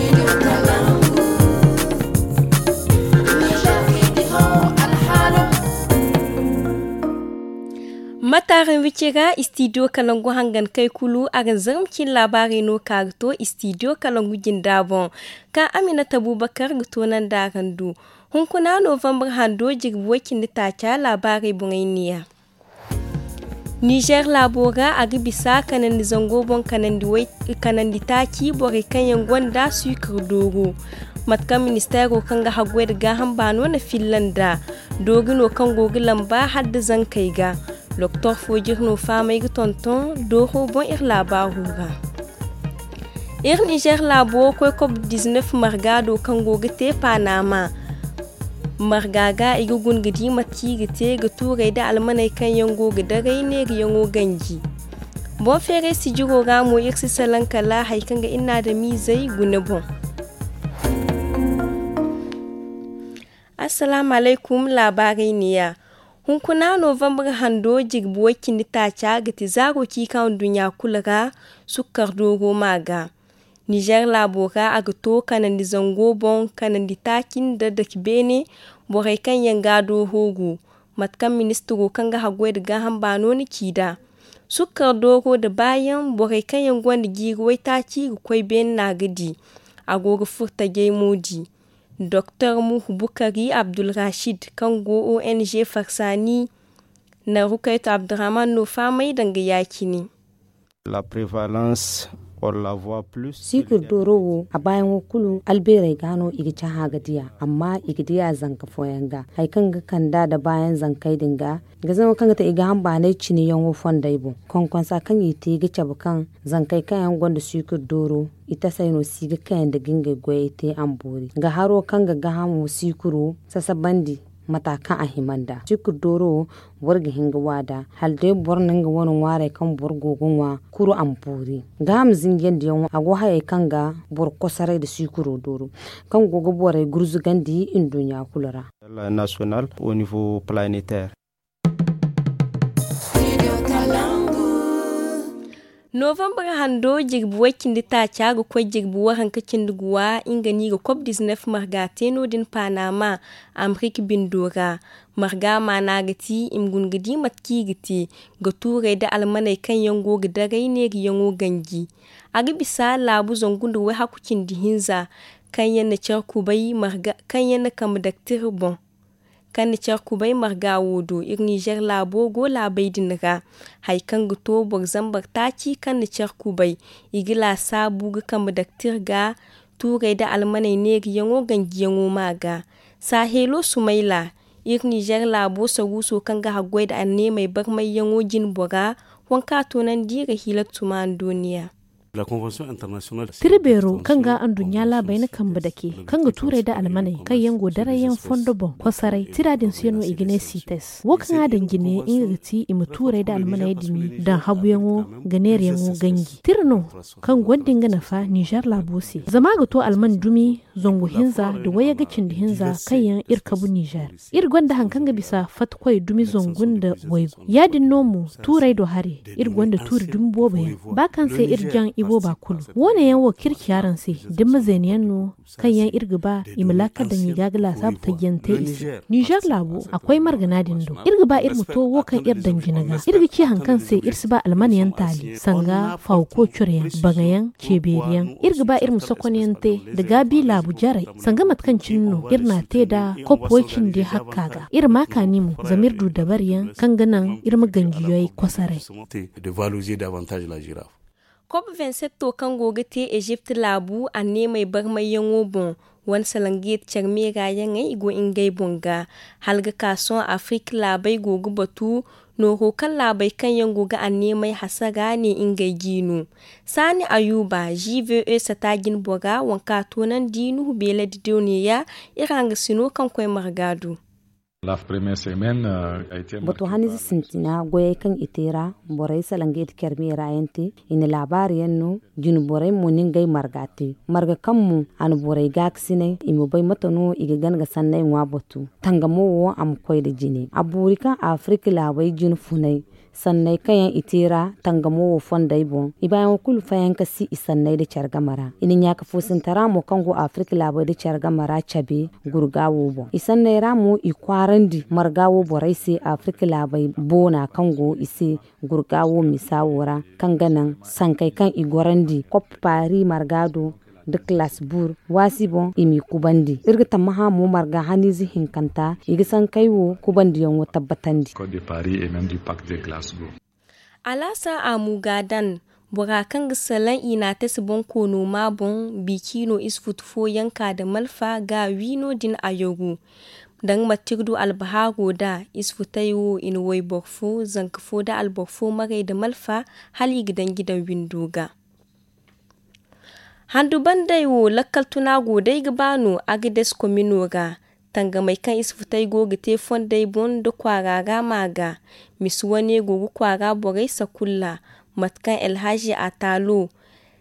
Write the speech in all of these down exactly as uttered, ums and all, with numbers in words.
Matarin wicira studio Kalangu hangan kai kulu a zarmcin labari no karto studio Kalangu jindabon ka Aminata Abubakar gutonan darandu hunkuna November hando jirwokin tacha labari bungainiya Niger labora a bisa kanan zango bon kanan diwai kanan ditaki bore kanyan gwanda su dogo matkan ministero kan ga hagwai da gahan bano na Finlanda dogino kan gogi lamba hadda zan kai ga Doctor Fojir no fama yi tonton doho bon ir labaru ga. Ir Niger labo koi C O P dix-neuf margado kan gogi te Panama. Margaga igu gun gidi mati gite ga turai da almanai kan yango ga dare ne ga yango ganji. Bon fere si jiro ga mo ir si salan kala haikan ga ina da mi zai gune bon. Assalamu alaikum labarai niya. Hunkuna November hando jigbuwa kini tacha gati zago ki kan dunya kulaga sukar dogo maga. Niger labora agato kanan di zango bon kanan di takin da da kibene borai kan yanga do hogu. Matkan ministro kan ga hagwai da gahan bano ni kida. Sukar dogo da bayan borai kan yangon da girwai taci kwai ben na gadi. Agogo furta gai modi. Doctor Muhu Bukari Abdul Rashid kango O N G Faksani na Rukaitu Abdurrahman no famai danga yaki ne. La prévalence or la voix plus. Sikur dorowo a bayan wakulu alberai gano igice hagadiya amma igidiya zanka foyanga haikan ga kanda da bayan zankai dinga ga zama kan ta iga han banai cini yan wofon daibo konkon sa kan yi te gice bukan zankai kayan gwanda sikur doro ita sai no siga kayan da ginga goye te ambori ga haro kan ga ga hamu sikuru sasa bandi matakan a himanda sikur doro warga hinga wada halde bornin ga wani ware kan borgogunwa kuru ambori ga ham zingen da yawan ago haye kan ga bor kosare da sikuru doro kan gogo bore gurzu gandi in duniya kulara la national au niveau planétaire. November hando jirbuwa kindi tacha ga kwai jirbuwa hanka kinduguwa inga ni ga C O P dix-neuf marga teno din Panama Amrik bindora marga mana gati imgun gadi matki gati ga turai da almanai kan yango ga dare ne ga yango gangi aga bisa labu zongundu wai haku kindi hinza kan yana charku bai marga kan yana kam daktir bon kan charku bai marga wodo ir Niger labo go labai dinga haikan guto bor zambar taci kan charku bai igila sabu ga kam daktir ga turai da almanai ne ga yango gangi yango maga sahelo sumaila ir Niger labo saguso kan ga hagwai da anne mai bar mai yango jin boga wanka tonan diga hilatu man duniya. La convention internationale Tiribero kanga an dunya labai na kamba dake kanga turai da almanai kai yango darayen fondo bon kosarai tiradin seno igine sites wokan adan gine in riti imu turai da almanai dimi dan habu yango ganer yango gangi tirno kan gondin gana fa Niger labosi zama ga to alman dumi zongo hinza da waya gacin da hinza kayan irkabu Niger ir gonda hankan ga bisa fatkoi dumi zongun da waigo yadin nomu turai do hare ir gonda turi dum boba bakan sai irjan ibo ba kulu wone yawo kirki yaran sai din mazeniyan no kan yan irgiba imlaka da ni gagala sab ta yante isi Niger labo akwai marganadin do irgiba ir muto wo kan ir danginaga irgici hankan sai irsi ba almaniyan tali sanga fauko curyan bagayan ceberiyan irgiba ir musokoniyante da gabi labu jarai sanga matkan cinno irna te da kopwacin da hakkaga ir makani mu zamir du dabariyan kan ganan ir magangiyoyi kwasare de valoriser davantage la girafe. C O P vingt-sept to kan goga te Egypt labu anne mai bar mai yango bon wan salangit charme ga yangai igo ingai bonga halga kason Afrique labai goga batu no ho kan labai kan yango ga anne mai hasaga ne ingai gino Sani Ayuba J V E satagin boga wanka tonan dinu bele didoniya iranga sino kan koy margado. La première semaine a été Boto hanis sintina goye kan itera borai salangit kermi rayente ina labari yanno jinu borai munin gai margati marga kammu an borai gaksine imu bai matano iga ganga sannai ngwa botu tangamo wo am koy de jini aburika Afrika labai jinu funai sannai kayan itira tangamo wo fondai bon ibayan kulu fayan kasi isannai da chargamara inin ya kafo sintara mo kango afrika labo da chargamara chabe gurgawo bon isannai ramu ikwarandi margawo boraisi afrika labai bona kango isi gurgawo misawora kanganan sankai kan igorandi koppari margado de Klasbur wasi bon imi kubandi irga tamaha mu marga hanizi hinkanta igisan kaiwo kubandi yon tabbatandi Code de Paris et même du pacte de Glasgow. Alasa amugadan burakan gisalan ina ta bon kono ma bon bikino isfutfo yanka da malfa ga wino din ayogu dan matirdu albahago da isfutayo in way borfo zankfo da alborfo magai da malfa hali gidan gidan windoga handu bandai wo lakkal tunago dai gabano agdes kominoga tanga mai kan isfutai gogi te fondai bon da kwaraga maga miswane gogu kwara borai sakulla matkan elhaji atalo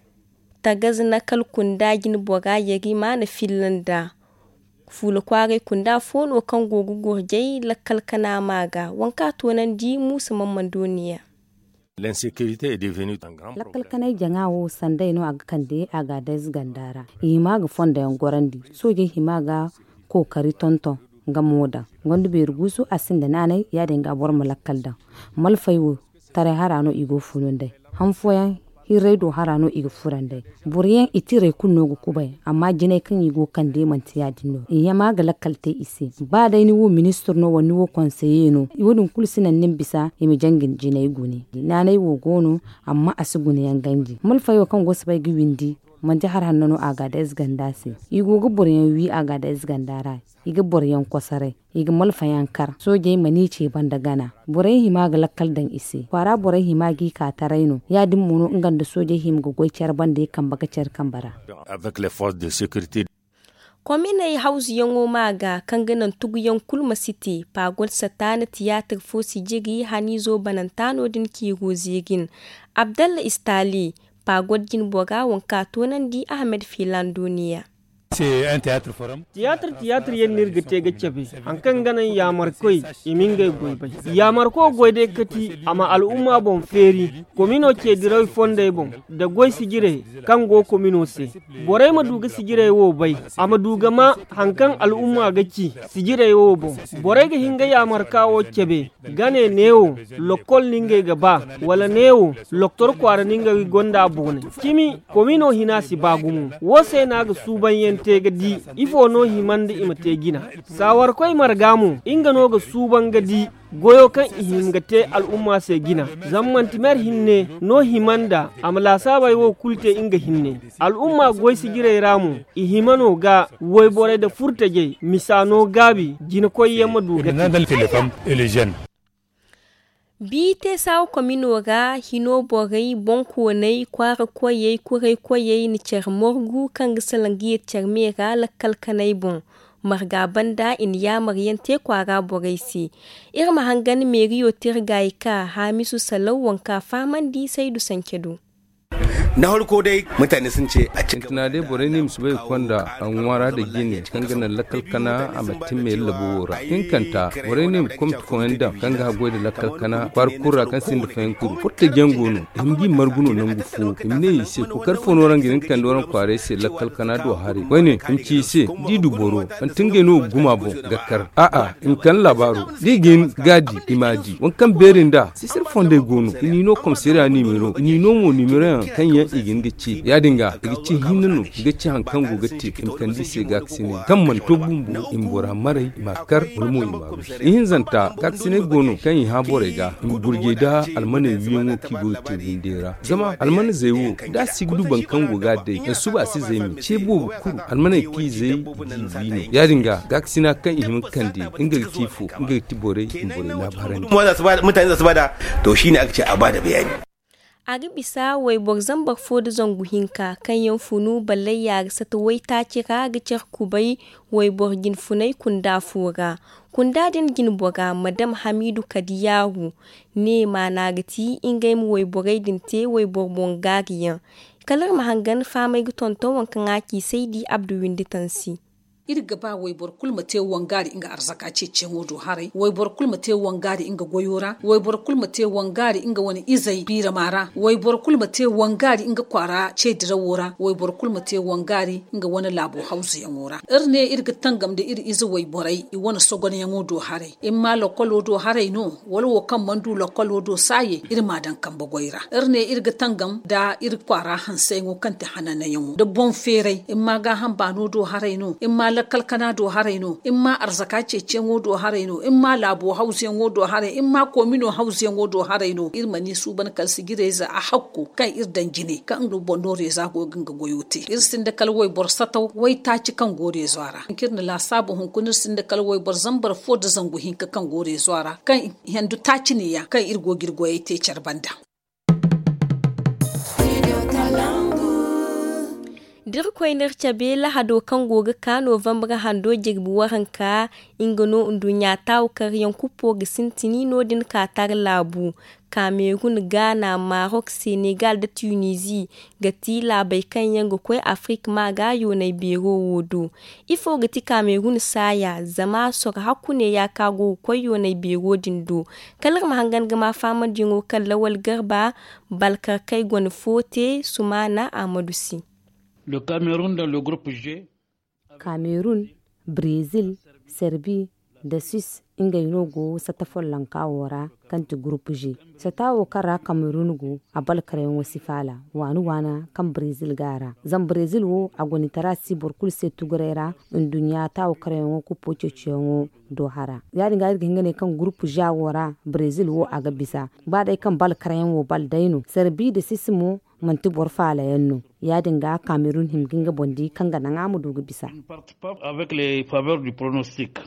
tagazna kalkunda gin boga yagi mana finlanda fula kware kunda fono kan gogu gorjai lakkal kana maga wanka tonan di musu mamman duniya. L'insécurité est devenue un grand problème. Lakkal kanai jangawo sandai no aga kande aga des gandara imaga fonda yon gorandi soje himaga ko kari tonton ga moda gondu be rugusu asinda nanai ya denga bor malakkal da malfaiwo tare harano igo fununde hanfoyan hiredo harano igo furande buriyen itire kunno go kubai amma jine kan igo kande mantiya dinno iya maga lakkalte isi ba dai ni wo minister no woni wo conseiller no iwodun kulsinan nin bisa imi jangin jine gune nanai wo gono amma asugune yan ganji malfayo kan go sabai giwindi manje har hannano aga da isgandase igo go buriyen wi aga da isgandara iga buriyen kosare iga malfayan kar soje mani ce banda gana burai hima ga lakkal dan ise kwara burai hima gi ka taraino ya dimmuno ingan da soje him ga goicer banda yakan baka cer kambara avec les forces de sécurité. Kwamina ya hausu yango maga kanganan tuguyan kulma city pagol satana tiyatar fosi jigi hanizo banantano din kigo zigin Abdallah Istali pagod gin boga wanka tonan di Ahmed Filan duniya. C'est un théâtre forum. Théâtre théâtre yen nirga tega chabe hankan ganan yamar koi iminga goy bay yamar ko goy de kati ama al'umma bon feri komino ke diray fonde bon da goy sigire kan go komino se boray ma duga sigire wo bay ama duga ma hankan al'umma gaci sigire wo bon boray ga hinga yamar kawo chabe gane newo lokol ninge ga ba wala newo loktor kwara ninga gonda bone kimi komino hinasi bagumu wose naga suban yen tega di ifo no himande imate gina sawar koy margamu inga no ga suban ga di goyo kan ihingate al'umma se gina zamman timer hinne no himanda amla sabai wo kulte inga hinne al'umma goy sigire ramu ihimano ga woy bore da furtaje misano gabi jina koy yamadu ga Dans les femmes et les jeunes. Bi te saw komino ga hino bogai bonko nei kwara koyei kurai koyei ni cer morgu kan gisalangi cer mera lakkal kanai bon marga banda in ya maryan te kwara bogai si irma hangan meriyo tirgai ka hamisu salaw wanka famandi sai du sankedu Na harko dai mutane sun ce a cikin na dai bore ne musu bai kwanda an wara da gini kan ganan lakal kana a matin mai labora in kanta bore ne kom to koyanda kan ga goy da lakal kana kwar kura kan sin da fayin kuru fotta gengono in gi marguno nan gufu in ne se ko karfo no rangin kan doran kware se lakal kana do hare wani in ci se didu boro an tinge no guma bo gakkar a a in kan labaro digin gadi imaji wan kan berinda si sir fonde gono ni no kom sera numero ni no mo numero kan ya igin gici ya dinga gici hinnu gici hankan go gatti in kan dise gaksine kan man to bumbu in bora marai makar ulmo imaru in zanta gaksine gono kan yi ha bore ga in burge da almane wiyon ki go te bindera zama almane zewo da sigdu ban kan go ga dai in su ba si zai mi ce bo kuru almane ki zai dibino ya dinga gaksina kan ihin kandi inga tifo inga tibore in bore na baran mutane da su bada to shine aka ce a bada bayani. Agi bisa wai borzan barfo da zongu hinka kan yan funu balle ya sata wai ta kira ga cer kubai wai borgin funai kunda fura kunda din gin boga madam Hamidu Kadiyahu ne ma na gati ingai mu wai borai din te wai borbon gariyan kalar mahangan famai gutonton wankan aki sai di Abdu Winditansi. irga ba waibor kulmate wangari inga arzaka ce cengo do harai waibor kulmate wangari inga goyora waibor kulmate wangari inga wani izai bira mara waibor kulmate wangari inga kwara ce dirawora waibor kulmate wangari inga wani labo hausa yangora irne irga tangam da iri izu waiborai i wani sogon yango do harai imma lokolo do harai no wala wo kan mandu lokolo do saye irma dan kan bagoira irne irga tangam da ir kwara hansai ngo kanta hanana yango da bon fere imma ga hambano do harai no imma lakalkana do harai no imma arzaka ce cengo do harai no imma labo hausa yango do harai imma komino hausa yango do harai no irma ni su ban kalsi gireza a hakku kan irdan gine kan do bondore za go ganga goyote irsin da kalwai borsataw wai ta ci kan gore zuwara kirna la sabu hun kunir sin da kalwai bor zambar fo da zangu hinka kan gore zuwara kan yandu ta ci ne ya kan irgo girgo yayi te charbanda dir koyner chabe la hado kan goga ka november hando jigbu waranka ingano undunya taw kar yankupo gisintini no din ka tar labu Cameroun, Ghana, Maroc, Senegal da Tunisie gati labai kan yango kwai Afrique ma ga yo na biro wodo ifo gati Cameroun saya zama so hakune ya kago kwai yo na biro dindo kalar mahangan gama fama dingo kan lawal garba balkar kai gon fote sumana amadusi. Le Cameroun dans le groupe G. Cameroun, Brésil, Serbie, da Suisse inga yunogo satafol lankawora kanti groupe G. Satawo kara Cameroun go abal karayen wasifala wanu wana kan Brazil gara. Zan Brazil wo agoni tarasi borkul se tugrera in dunya tawo karayen ku poche chengo do hara. Yadi ga ngene kan groupe G wora Brazil wo aga bisa. Ba dai kan bal karayen wo bal daino. Serbi da sisimo manti borfala yanno. Yadi ga Cameroun himginga bondi kanga nangamu dugu bisa. Avec les faveurs du pronostic.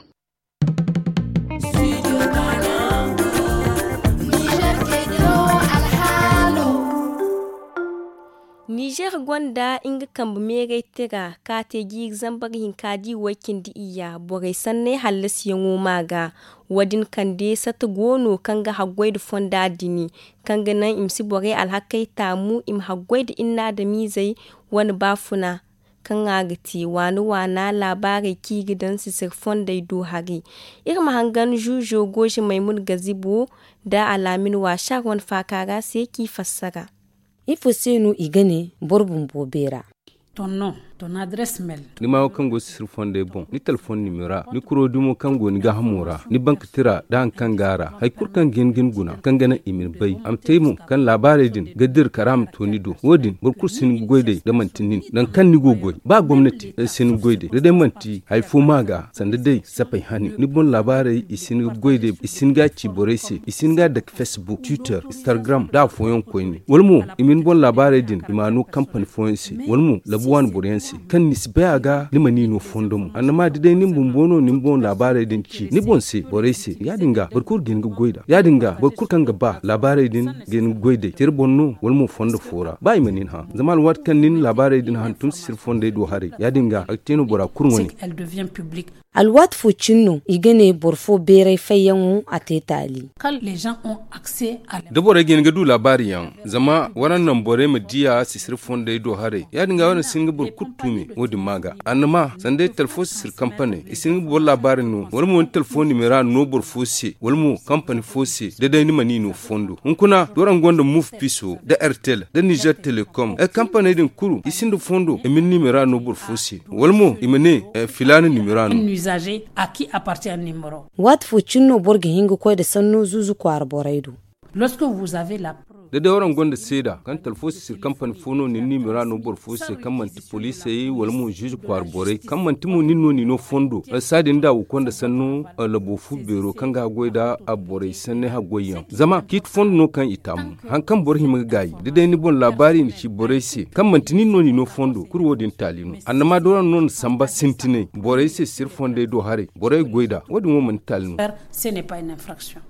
Niger gwanda inga kambu mere tira ka te gi zambar hinkadi wakin di iya bore sanne hallas yango maga wadin kande sata gono kanga hagwai da fonda dini kanga nan imsi bore alhakai tamu im hagwai da inna da mizai wani bafuna kan agati wani wana labarai ki gidan su sirfon da ido hari irma hangan jujo goshi maimun gazibo da alamin wa shagon fakara sai ki fassara. Ifo senu igane borbun bobera. Ton nom, ton adresse mail. Ni ma kango sirfonde bon, ni telephone numero, ni kuro dumo kango ni gahamura, ni bank tira dan kangara, hay kurkan gen gen guna, kangana imin bay. Am temu kan labare din gadir karam toni do. Wodin burkur sin goide da mantinin, dan kan ni gogoy. Ba gwamnati da sin goide, da dai manti hay fu maga, sanda dai sapai hani. Ni bon labare isin goide, isin ga ci borese, isin ga da Facebook, Twitter, Instagram da foyon koyni. Walmu imin bon labare din imanu company foyensi. Walmu labuwan buriyansi kan nisbaya ga limani no fondomu annama didai nin bumbono nin bon labarai din ci ni bonse borese ya dinga barkur gen goida ya dinga barkur kan gaba labarai din gen goide tir bonno walmu fondo fora bai manin ha zaman wat kan nin labarai din han tun sir fonde do hare ya dinga akteno bora kurwani elle devient publique. Alwat fuchinno igane borfo bere fayanwu atetali. Quand les gens ont accès à da bore gen ga du labari yan zama waran nan bore mu diya sir fonde do hare ya dinga wani singa bor kuttume wodi maga annama sande telefon sir company isin bor labarin no wal mu telefon numero no bor fosi wal mu company fosi da dai ni mani no fondo un kuna doran gonda move piso da Airtel da Niger Telecom e company din kuru isin do fondo e min numero no bor fosi wal mu imene e filani numero no usager à qui appartient un numéro. Wat fuchinno borge hingo koy da sanno zuzu kwar boraidu. Lorsque vous avez la da da waran gonda seda kan talfosi sir company fono ni nimera no bor fosi kan manti police yi wal mu juge kwar bore kan manti mu ninno ni no fondo sadin da u konda sanno labo fu bero kan ga goida a bore sanne ha goyyan zama kit fondo no kan itamu han kan bor hima gayi da dai ni bon labari ni ci bore se kan manti ninno ni no fondo kurwo din talino annama doran non samba sintine bore se sir fonde do hare bore goida wodi mo man talino ce n'est pas une infraction.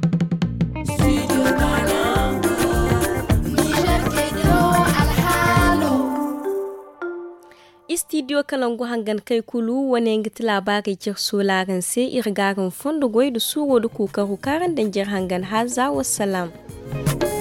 Studio Kalangu hangan kai kulu wani ngiti labari jir solarin sai irgarin fondo goy da suwo da kuka hukaran dan jir hangan haza wassalam.